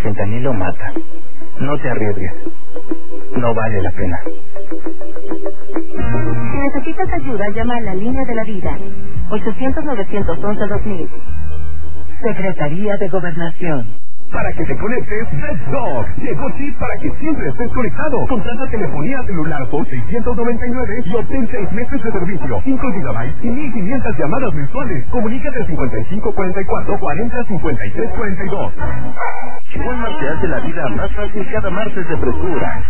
fentanilo mata. No te arriesgues. No vale la pena. Si necesitas ayuda, llama a la línea de la vida. 800-911-2000. Secretaría de Gobernación. Para que te conectes, Red Dog. Llegó Chip para que siempre estés conectado. Contrata telefonía celular por $699 y obtén 6 meses de servicio, 5 GB y 1,500 llamadas mensuales. Comunícate al 5544 40 53 42. Walmart te hace la vida más fácil cada martes de frescura.